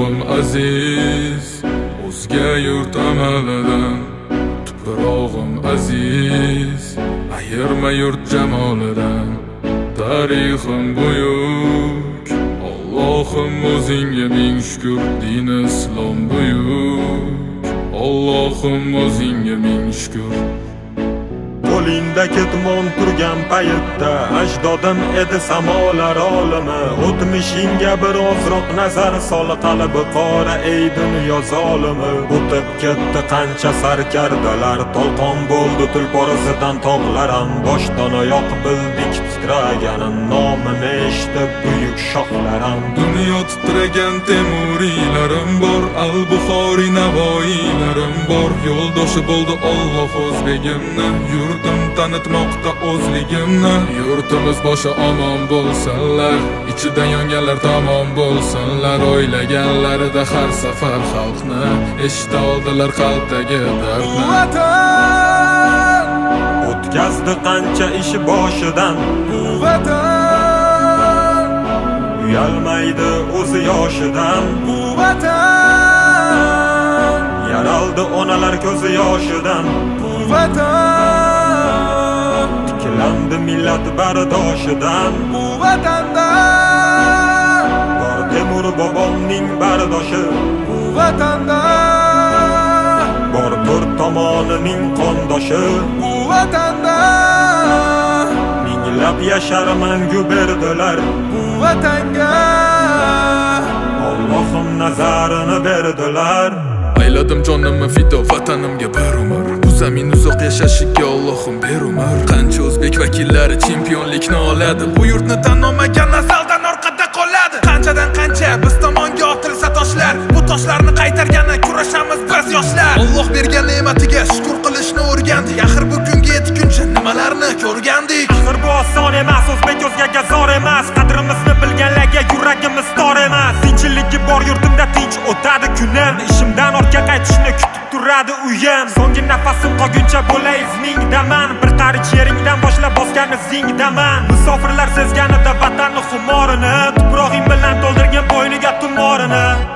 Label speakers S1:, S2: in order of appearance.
S1: tuprog'im aziz, o'zga yurt amalidan. Tuprog'im aziz, ayirma yurt jamolidan. Tarixim buyuk, Allohim o'zingga ming shukr. Din islom buyuk, Allohim o'zingga ming shukr.
S2: Qo'lingda ketmon turgan paytda ajdodim edi samolar olimi. O'tmishingga birozroq nazar sol, qalbi qora ey dunyo zolimi. O'tib ketdi qancha sarkardalar, tolqon bo'ldi tulporizidan tog'laram. Boshdan oyoq bildik titraganin, nomini eshitib buyuk shohlaram.
S1: Dunyo titragan temuriylarim bor, al-Buxoriy Navoiylarim bor. Yo'ldoshi bo'ldi Alloh o'zbegimni, yurtim tanitmoqda o'zligimni. Yurtimiz boshi omon bo'lsinlar, ichidan yonganlar tamom bo'lsinlar. O'ylaganlarida har safar xalqni eshita oldilar qalbdagi dardni.
S3: Vatan
S2: O'tkazdi qancha ishi boshidan,
S3: bu vatan
S2: uyalmaydi o'zi yoshidan.
S3: bu vatan
S2: Yaraldi onalar ko'zi yoshidan,
S3: bu vatan
S2: tiklandi millat bardoshidan.
S3: bu vatanda
S2: Bor Temur bobomning bardoshi,
S3: bu vatanda
S2: bor to'rt tomonining qondoshi.
S3: bu vatanda
S2: Minglab yashar mangu berdilar,
S3: bu vatanga
S2: Allohim nazarini berdilar.
S1: Ayladim jonimni fido vatanimga bir umr. Bu zamin uzoq yashashiga Allohim ber umr. Qancha o'zbek vakillari chempionlikni oladi, bu yurtni tan olmagan nasldan orqada qoladi. Qanchadan qancha biz tomonga otilsa toshlar, bu toshlarni qaytargani kurashamiz biz yoshlar. Alloh bergan ne'matiga shukr qilishni o'rgandik. Axir bu kunga yetguncha nimalarni ko'rgandik.
S2: Axir bu oson emas, o'zbek o'zgaga zor emas. Qadrimizni bilganlarga yuragimiz tor emas. Tinchiligi bor yurtimda tinch o'tadi kunim. Ishimdan ortga qaytishni kutib turadi uyim. So'nggi nafasim qolguncha bo'lay izmingdaman. Bir qarich yeringdan boshlab bosgan izingdaman. Musofirlar sezganida vatanni xumorini, tuprog'ing bilan to'ldirgan bo'yniga tumorini.